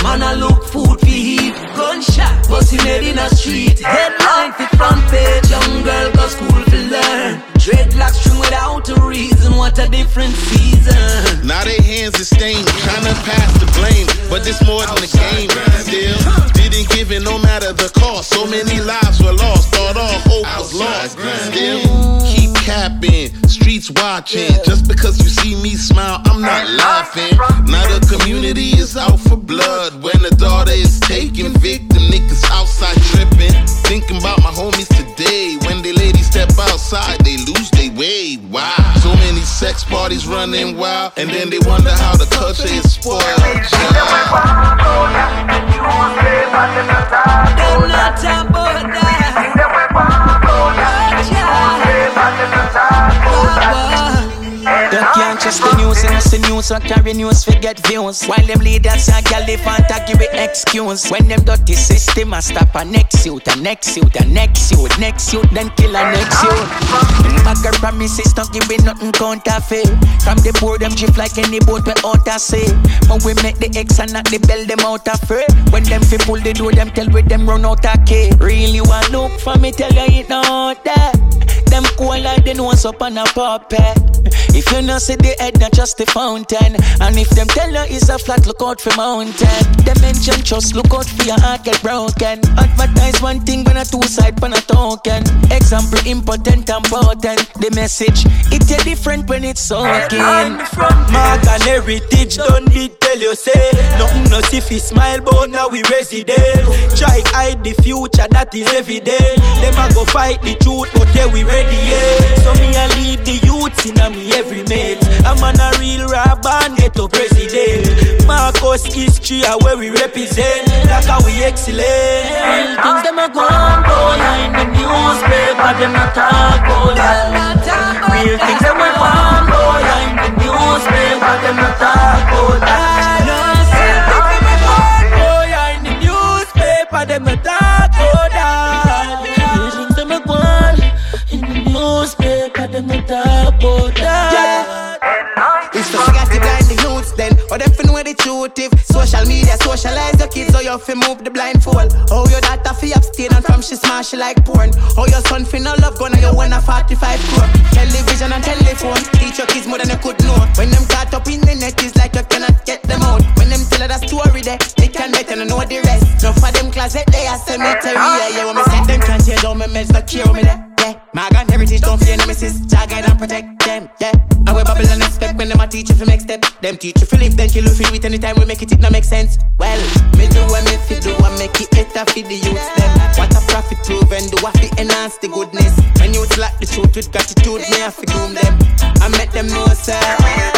Man I look food for heat. Gunshot busting head in a street. Headline for front page. Young girl go school to learn. Dreadlocks string without a reason. What a different season. Now their hands are stained, trying to pass the blame. But it's more than a game. Still, didn't give it no matter the cost. So many lives were lost. Thought all hope was lost. Still, keep capping, streets watching. Just because you see me smile, I'm not laughing. Now the community is out for blood. When the daughter is taken, victim niggas outside tripping. Thinking about my homies today. When they ladies step outside, they lose their way. Wow. So many sex parties running wild, and then they wonder how the culture is spoiled. Them not talk about that. You can't trust the news, and it's the news, so carry news, forget views. While them leaders and gal, they want to give it excuse. When them dirty system, I stop a next youth, a next youth, a next youth, next youth, then kill a next youth. Bagger promises, don't give it nothing counterfeit. From the poor, them drift like any boat we out to sea. But we make the X and not the bell, them out of free. When them fi pull the door, them tell with them run out of key. Really want look for me, tell you it not there. Them cool like the nose up on a puppet. If you not see the head, not just the fountain. And if them tell you it's a flat, look out for mountain. Them mention trust, look out for your heart get broken. Advertise one thing when a two side pan a token. Example important and potent. The message, it's a different when it's soaking. Mark and heritage, don't need tell you say. Nothing no see fi smile, but now we resident. Try hide the future, that is evident. Them a go fight the truth, but yeah we ready, yeah. So me a lead the youths in a me every mate. I'm on a real rap and get to president. Marcus history are where we represent. Like how we excellent. Real things them a go on, boy. In the newspaper, them not talk about that. Real things them a go on, boy. In the newspaper, them not talk about that. In the newspaper, them not talk about that. Real things them a go on. In the newspaper, them not talk about that. It's the figures to blind the youths then. Or them fin with the truth if social media socialize your kids, so you fi move the blindfold. How your daughter fi abstain and from she smash like porn. How your son fi no love gun and you win a 45 crore. Television and telephone teach your kids more than you could know. When them caught up in the net, it's like you cannot get them out. When them tell her the story there, they can bet and know the rest. Enough for them closet they a cemetery. Yeah, when me set them can't tear down my meds, not care me there. Yeah, my gun heritage don't fear nemesis. Jah guide and protect them. Yeah, I will bubble and expect when them a teach you for make step. Them teach you for live, then kill you for it. Anytime we make it, it no make sense. Well, me do what me fi do, I make it better for the youths them. What a profit prove and do I fi enhance the goodness. When youths like the truth with gratitude, me I fi groom them. I make them know sir.